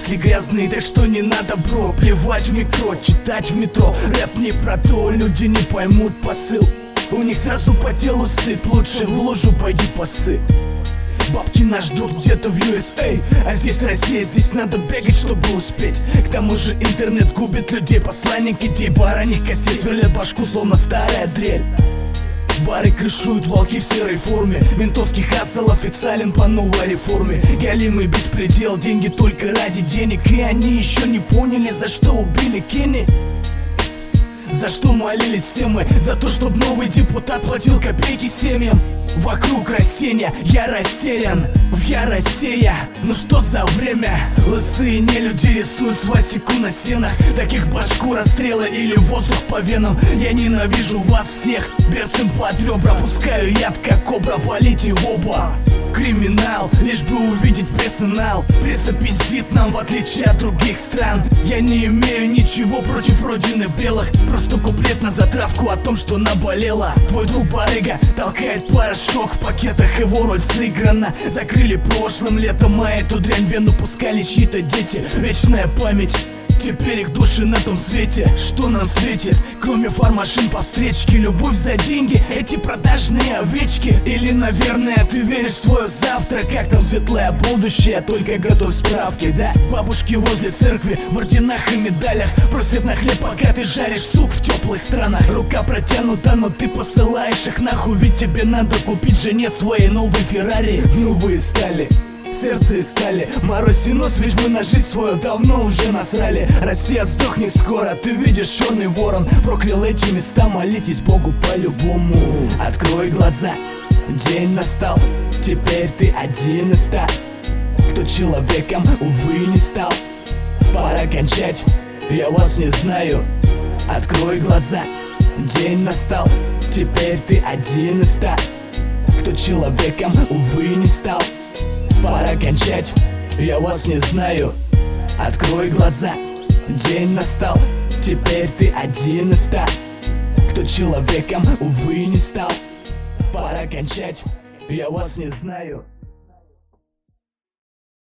мысли грязные, так что не надо, бро. Плевать в микро, читать в метро. Рэп не про то, люди не поймут посыл. У них сразу по телу сыпь, лучше в лужу пойди посы. Бабки нас ждут где-то в USA, а здесь Россия, здесь надо бегать, чтобы успеть. К тому же интернет губит людей, посланник идей, бараньих костей сверлят башку, словно старая дрель. Бары крышуют волки в серой форме. Ментовский хасл официален по новой реформе. Галимый беспредел, деньги только ради денег. И они еще не поняли, за что убили Кенни. За что молились все мы? За то, чтоб новый депутат платил копейки семьям. Вокруг растения, я растерян в ярости я. Ну что за время? Лысые нелюди рисуют свастику на стенах. Таких башку расстрела или воздух по венам. Я ненавижу вас всех, берцем под ребра. Пускаю яд, как кобра, полите в оба. Криминал, лишь бы увидеть персонал. Пресса пиздит нам, в отличие от других стран. Я не имею ничего против родины белых. Просто куплет на затравку о том, что наболело. Твой друг барыга толкает порошок в пакетах, его роль сыграна. Закрыли прошлым летом, а эту дрянь в вену пускали чьи-то дети. Вечная память, теперь их души на том свете. Что нам светит, кроме фармашин по встречке? Любовь за деньги, эти продажные овечки? Или, наверное, ты веришь в свое завтра? Как там светлое будущее, только готовь справки, да? Бабушки возле церкви в орденах и медалях просят на хлеб, пока ты жаришь сук в теплых странах. Рука протянута, но ты посылаешь их нахуй. Ведь тебе надо купить жене своей новый Феррари. Новые стали, сердце из стали. Морозьте нос, ведь мы на жизнь свою давно уже насрали. Россия сдохнет скоро, ты видишь, черный ворон проклял эти места, молитесь Богу по-любому. Открой глаза, день настал, теперь ты один из ста, кто человеком, увы, не стал. Пора кончать, я вас не знаю. Открой глаза, день настал, теперь ты один из ста, кто человеком, увы, не стал. Пора кончать, я вас не знаю. Открой глаза, день настал, теперь ты один из ста, кто человеком, увы, не стал. Пора кончать, я вас не знаю.